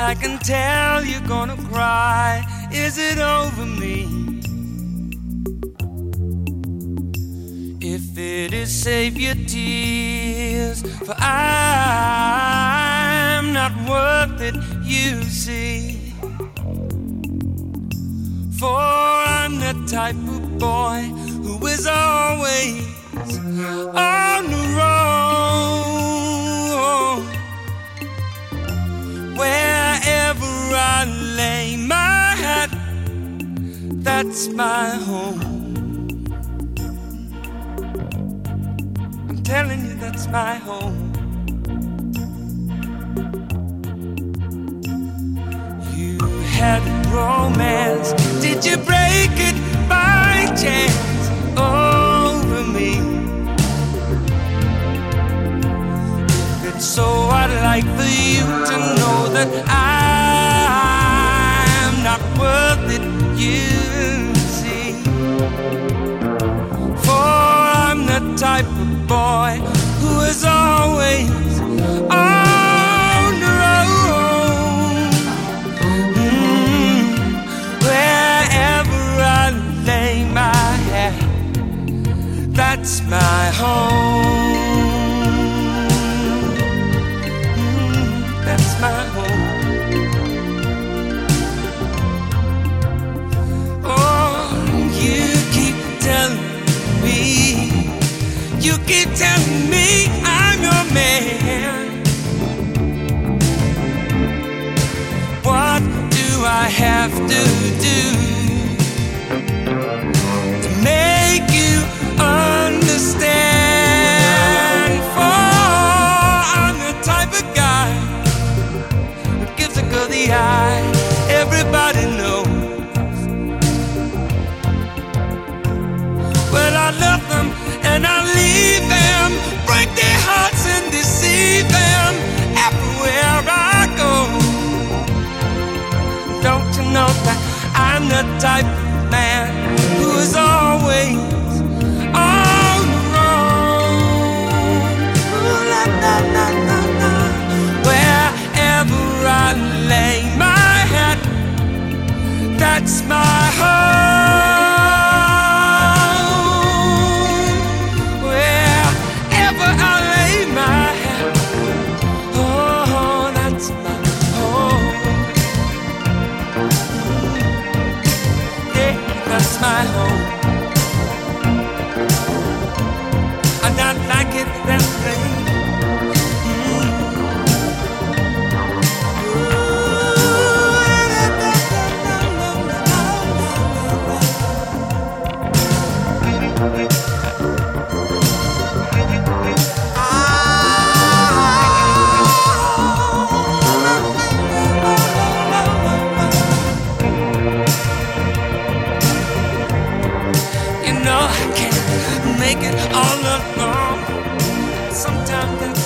I can tell you're gonna cry. Is it over me? If it is, save your tears, for I'm not worth it, you see. For I'm the type of boy who is always on the road. Wherever I lay my hat, that's my home. I'm telling you, that's my home. You had romance, did you break it by chance over me? If it's so, I'd like for you to know that I'm not worth it, you see. For I'm the type of boy who is always on the road. Wherever I lay my head, that's my home. That's my home. Oh, you keep telling me, you keep telling me I'm your man. What do I have to do to make you understand? For I'm the type of guy who gives a girl the eye, everybody knows. But I love them and I leave them, break their hearts and deceive them everywhere I go. Don't you know that I'm the type of man who is always on the road? Ooh, la, la, la, la, la. Wherever I lay my hat, that's my home. My home. I'm not like it that way. Make it all alone. Sometimes